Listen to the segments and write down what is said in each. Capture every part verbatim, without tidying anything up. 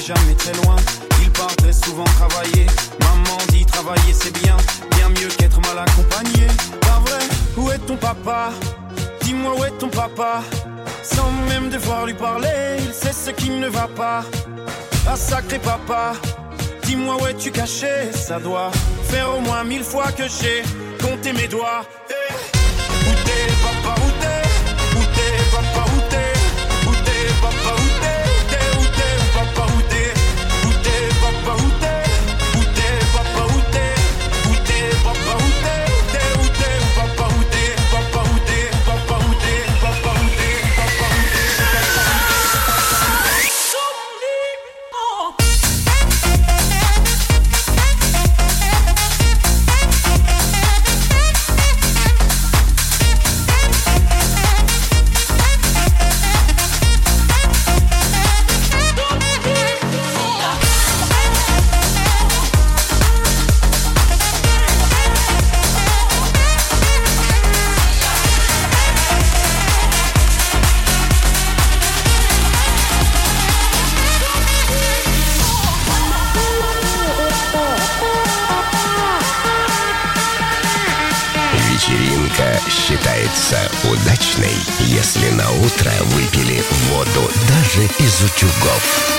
jamais très loin. Il partait souvent travailler. Maman dit travailler c'est bien, bien mieux qu'être mal accompagné. Pas vrai, où est ton papa? Dis-moi où est ton papa? Sans même devoir lui parler, il sait ce qui ne va pas. Ah sacré papa, dis-moi où es-tu caché? Ça doit faire au moins mille fois que j'ai compté mes doigts. Hey. Où t'es papa, où t'es? Où t'es papa, où t'es? Où t'es papa, où t'es? Où t'es, où t'es, papa, où t'es? Où t'es papa, où t'es? Où t'es papa, où t'es? Où t'es papa, où t'es? Où t'es, où t'es, papa, où t'es? Papa, où t'es? Papa, où t'es? Papa, où t'es? Papa, où t'es? Считается удачной, если на утро выпили воду даже из утюгов.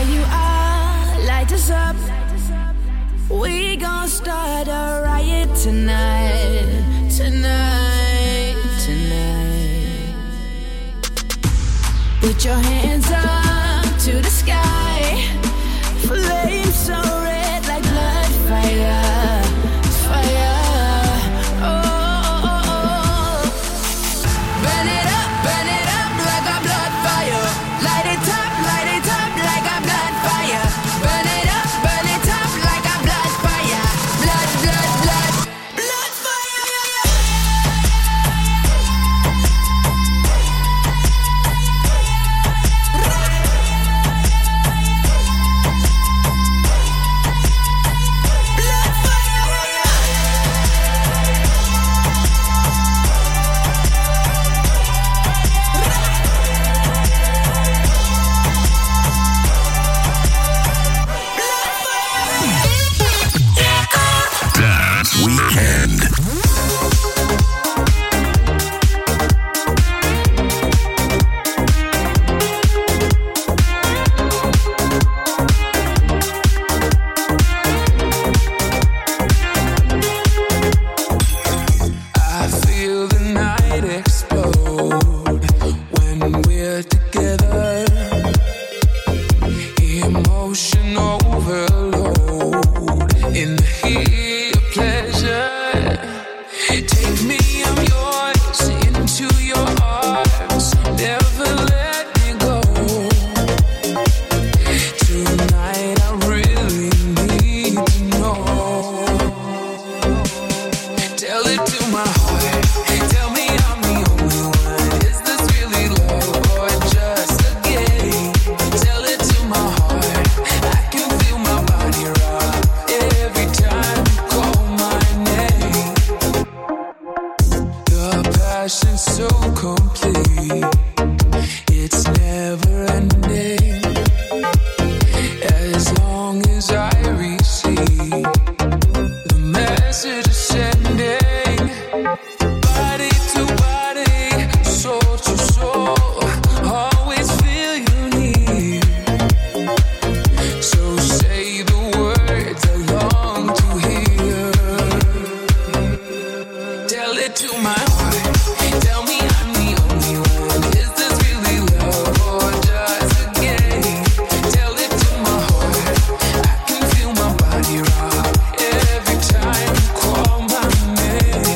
where you are, light us up. We gon' start a riot tonight, tonight, tonight. Put your hands up to the sky. Flames so red like blood fire, fire. Oh, oh, oh. Burn it up, burn it up like a blood fire. Light it up, light it up like a blood fire. Burn it up, burn it up like a blood fire. Blood, blood, blood, blood fire. Weekend. I feel the night explode when we're together. Emotion overload in the heat of pleasure. Take me, I'm yours, into your arms. Never let me go. Tonight I really need to know. Tell it to my heart. Tell me I'm the only one. Is this really love or just a game? Tell it to my heart. I can feel my body rock every time you call my name. The passion's so complete. It's never ending. As long as I receive the message is sending. Body to body, soul to soul, always feel you near. So say the words I long to hear. Tell it to my heart. Tell me I'm the only one. Is this really love or just a game? Tell it to my heart. I can feel my body rock every time you call my name.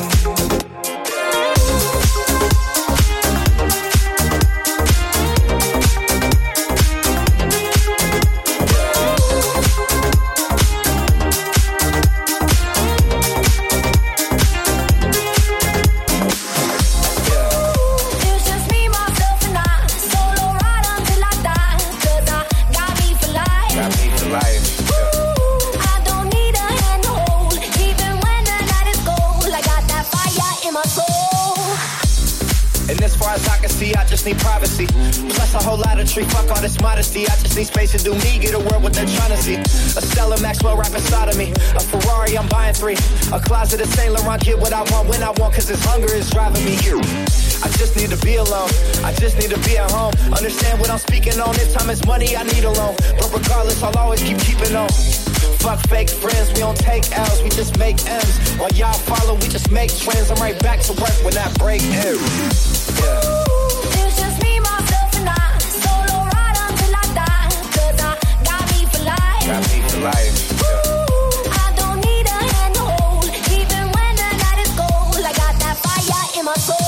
It's just me, myself, and I. Solo ride until I die. 'Cause I got me for life. Got me for life. Ooh, I don't need a hand to hold. Even when the night is cold, I got that fire in my soul. And as far as I can see, I just need privacy. Plus a whole lot of tree, fuck all this modesty. I just need space to do me, get a world what they're trying to see. A Stella Maxwell right beside of me. A Ferrari, I'm buying three. A closet of Saint Laurent, get what I want when I want, cause this hunger is driving me here. I just need to be alone. I just need to be at home. Understand what I'm speaking on. This time it's money I need alone. But regardless, I'll always keep keeping on. Fuck fake friends, we don't take L's, we just make M's. While y'all follow, we just make trends. I'm right back to work when that break ends. Yeah. It's just me, myself, and I. Solo ride until I die. 'Cause I got me for life. Got me for life. Ooh, I don't need a hand to hold. Even when the night is cold, I got that fire in my soul.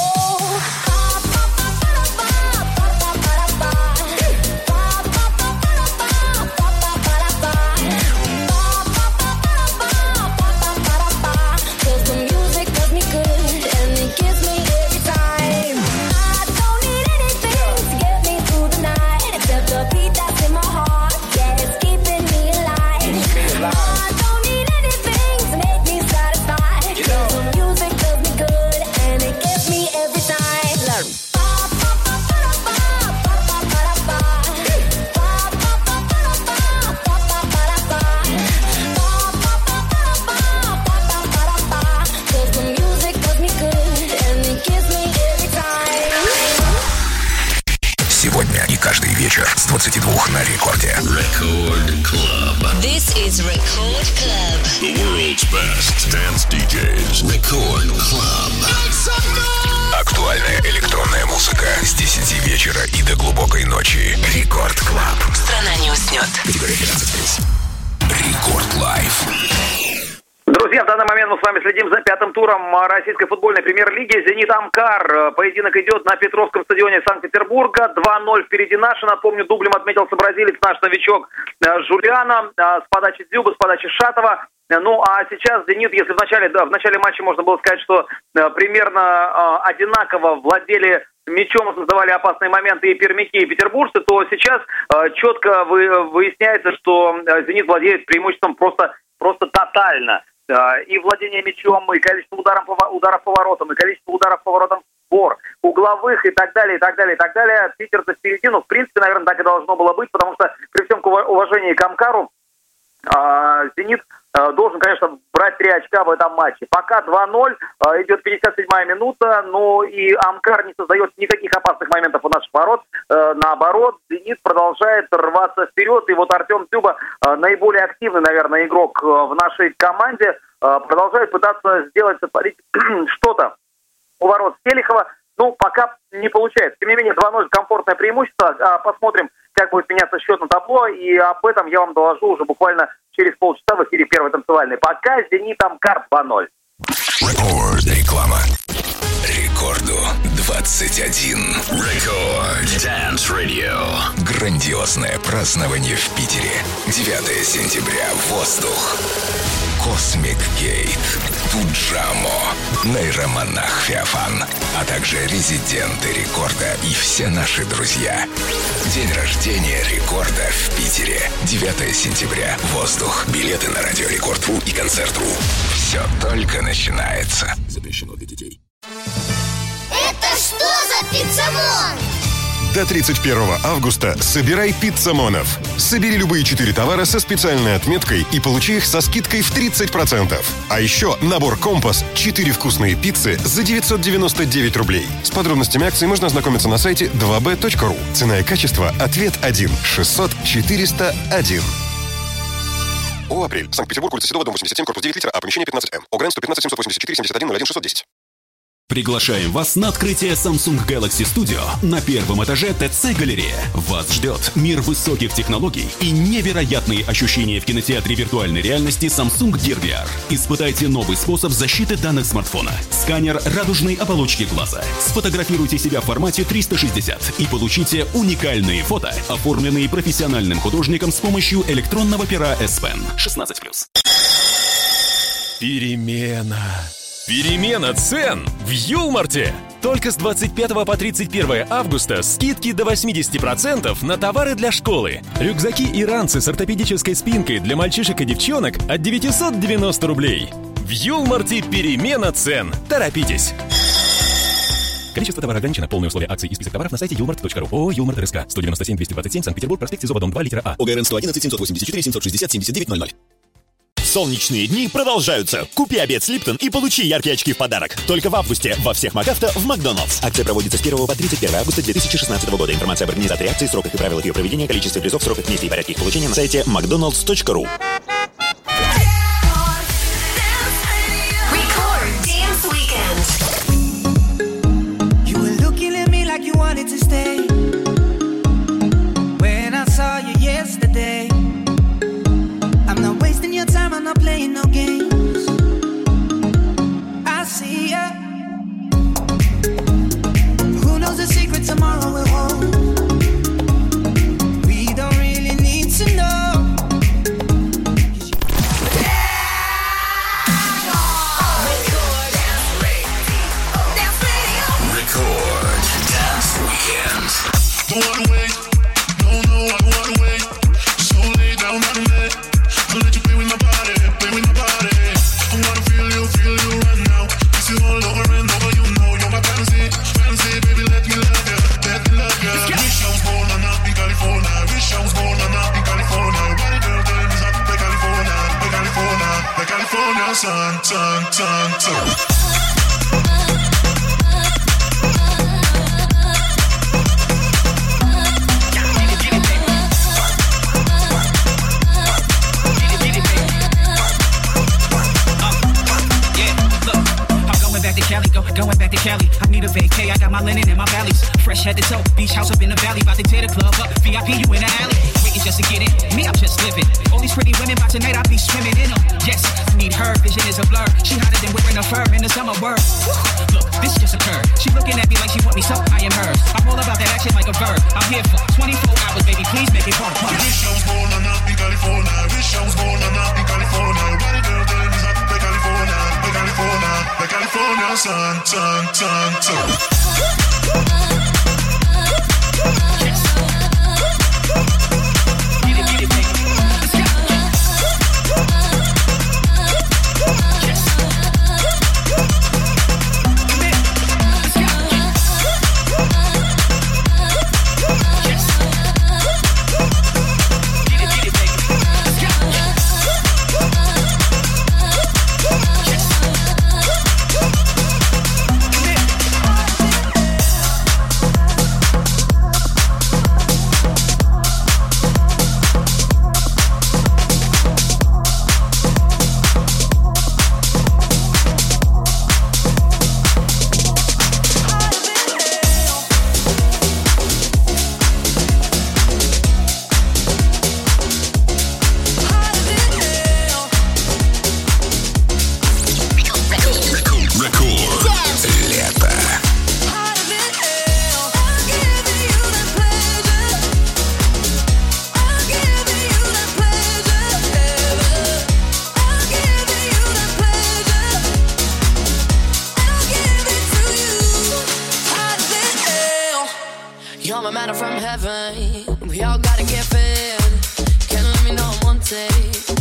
Cause the music does me good and it gives me every time. I Сегодня и каждый вечер с двадцати двух на рекорде. Record Club. This is Record Club. The world's best dance ди джейс. Record Club. Актуальная электронная музыка с десяти вечера и до глубокой ночи. Рекорд Club. Страна не уснет. Категория пятнадцать плюс. Рекорд Лайв. Друзья, в данный момент мы с вами следим за пятым туром российской футбольной премьер-лиги. «Зенит-Амкар». Поединок идет на Петровском стадионе Санкт-Петербурга. два ноль впереди наши. Напомню, дублем отметился бразилец, наш новичок Жулиано, с подачи Дзюбы, с подачи Шатова. Ну, а сейчас «Зенит», если в начале, да, в начале матча можно было сказать, что примерно одинаково владели мячом, создавали опасные моменты и пермяки, и петербуржцы, то сейчас четко выясняется, что «Зенит» владеет преимуществом просто, просто тотально. И владение мячом, и количество ударов, ударов по воротам, и количество ударов по воротам в сбор, угловых и так далее, и так далее, и так далее. Питер-то впереди, ну, в принципе, наверное, так и должно было быть, потому что при всем уважении к Амкару, «Зенит» должен, конечно, брать три очка в этом матче. Пока два ноль, идет пятьдесят седьмая минута, но и Амкар не создает никаких опасных моментов у наших ворот. Наоборот, «Зенит» продолжает рваться вперед. И вот Артем Дзюба, наиболее активный, наверное, игрок в нашей команде, продолжает пытаться сделать, сотворить что-то у ворот Селихова. Ну, пока не получается. Тем не менее, два ноль комфортное преимущество. Посмотрим, как будет меняться счет на табло. И об этом я вам доложу уже буквально через полчаса в эфире «Первой танцевальной». Пока «Зенит-Амкар» два ноль. Рекорд. Реклама. Рекорду двадцать один. Record Dance Radio. Грандиозное празднование в Питере. девятого сентября. Воздух. Космик Гейт, Пуджамо, Нейромонах Феофан, а также резиденты Рекорда и все наши друзья. День рождения Рекорда в Питере. девятого сентября. Воздух. Билеты на Радио Рекорд.ру и Концерт.ру. Все только начинается. Запрещено для детей. Это что за пиццамон? До тридцать первого августа собирай пиццамонов. Собери любые четыре товара со специальной отметкой и получи их со скидкой в тридцать процентов. А еще набор «Компас» четыре вкусные пиццы за девятьсот девяносто девять рублей. С подробностями акции можно ознакомиться на сайте два бэ точка ру. Цена и качество «Ответ один» шестьсот четыреста один. О, апрель. Санкт-Петербург, улица Седова, дом восемьдесят семь, корпус девять литра, а помещение пятнадцать эм. ОГРН сто пятнадцать семьсот восемьдесят четыре семьдесят один ноль один шестьсот десять. Приглашаем вас на открытие Samsung Galaxy Studio на первом этаже ТЦ-галерея. Вас ждет мир высоких технологий и невероятные ощущения в кинотеатре виртуальной реальности Samsung Gear ви ар. Испытайте новый способ защиты данных смартфона. Сканер радужной оболочки глаза. Сфотографируйте себя в формате триста шестьдесят и получите уникальные фото, оформленные профессиональным художником с помощью электронного пера S Pen. шестнадцать плюс. Перемена. Перемена цен в Юлмарте. Только с двадцать пятого по тридцать первое августа скидки до восемьдесят процентов на товары для школы. Рюкзаки и ранцы с ортопедической спинкой для мальчишек и девчонок от девятьсот девяносто рублей. В Юлмарте перемена цен. Торопитесь. Количество товаров ограничено. Полные условия акций и список товаров на сайте юлмарт точка ру. ООО «Юлмарт РСК». сто девяносто семь двести двадцать семь, Санкт-Петербург, проспект Сизова, дом два, литера А. ОГРН сто одиннадцать семьсот восемьдесят четыре семьсот шестьдесят семьдесят девять ноль ноль. Солнечные дни продолжаются. Купи обед с Липтон и получи яркие очки в подарок. Только в августе во всех МакАвто в Макдоналдс. Акция проводится с первого по тридцать первое августа две тысячи шестнадцатого года. Информация об организации акции, сроках и правилах ее проведения, количестве призов, сроках, месте и порядке их получения на сайте макдоналдс точка ру. I'm not playing no games. I see ya. Who knows the secret tomorrow will hold? We don't really need to know. Record Dance Weekend. Don't wanna wait. No, no, I don't wanna wait. So lay down on me. I'll let you play with my body, play with my body. I wanna feel you, feel you right now. Kiss you all over and over, you know you're my fantasy, fantasy, baby. Let me love you, let me love you. Wish I was born and not in California. Wish I was born and not in California. Body girl, tell me that play California, play California, play California, sun, sun, sun, sun. fresh head to toe. Beach house up in the valley, about to tear the club up. V I P, you in the alley, waiting just to get in. Me, I'm just living. All these pretty women, by tonight I'll be swimming in them. Yes, need her, vision is a blur. She hotter than wearing a fur in the summer word. Look, this just occurred. She looking at me like she want me, so I am hers. I'm all about that action like a verb. I'm here for twenty-four hours, baby, please make it fun. Wish I was born on out in California. Wish I was born on out in California. Everybody girl then is out in California, in California, the California sun, sun, sun, sun. You're my manna from heaven. We all gotta get fed. Can't let me know I'm one take.